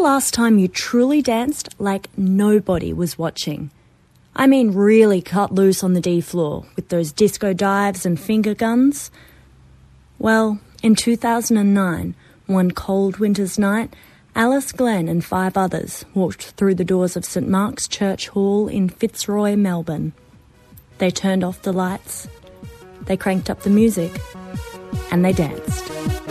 last time you truly danced like nobody was watching? I mean really cut loose on the D floor with those disco dives and finger guns? Well, in 2009, one cold winter's night, Alice Glenn and 5 others walked through the doors of St Mark's Church Hall in Fitzroy, Melbourne. They turned off the lights, they cranked up the music, and they danced.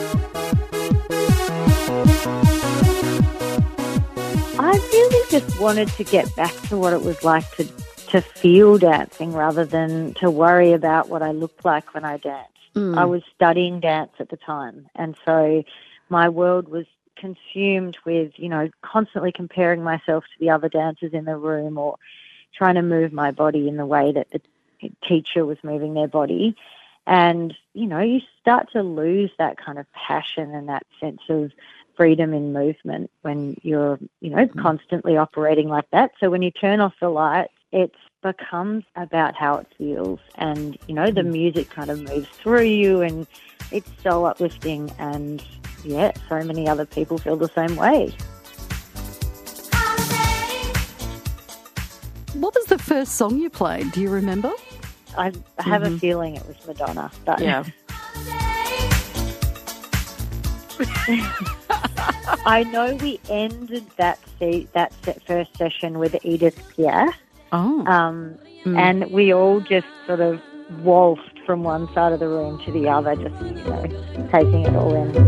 I really just wanted to get back to what it was like to feel dancing rather than to worry about what I looked like when I danced. I was studying dance at the time, and so my world was consumed with, constantly comparing myself to the other dancers in the room or trying to move my body in the way that the teacher was moving their body. And, you start to lose that kind of passion and that sense of freedom in movement when you're, constantly operating like that. So when you turn off the lights, it becomes about how it feels. And, the music kind of moves through you and it's so uplifting. And, yeah, so many other people feel the same way. What was the first song you played? Do you remember? I have a feeling it was Madonna. But yeah. I know we ended that first session with Edith Piaf. And we all just sort of waltzed from one side of the room to the other, just, taking it all in.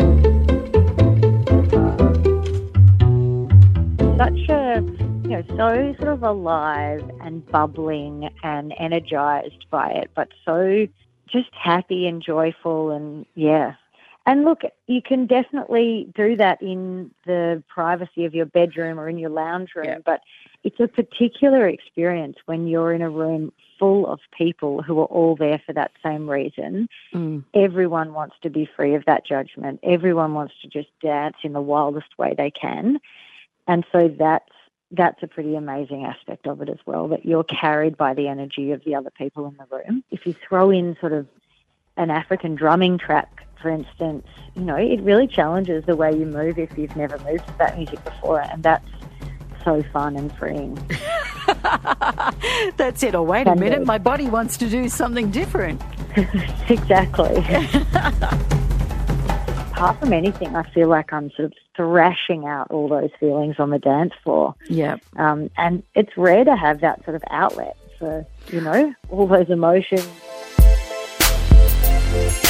Such a, so sort of alive and bubbling and energized by it, but so just happy and joyful and, yeah. And look, you can definitely do that in the privacy of your bedroom or in your lounge room, but it's a particular experience when you're in a room full of people who are all there for that same reason. Everyone wants to be free of that judgment. Everyone wants to just dance in the wildest way they can. And so that's a pretty amazing aspect of it as well, that you're carried by the energy of the other people in the room. If you throw in sort of an African drumming track, for instance, it really challenges the way you move if you've never moved to that music before, and that's so fun and freeing. That's it. Oh, wait a minute, my body wants to do something different. Exactly. Apart from anything, I feel like I'm sort of thrashing out all those feelings on the dance floor. Yeah. And it's rare to have that sort of outlet for, all those emotions.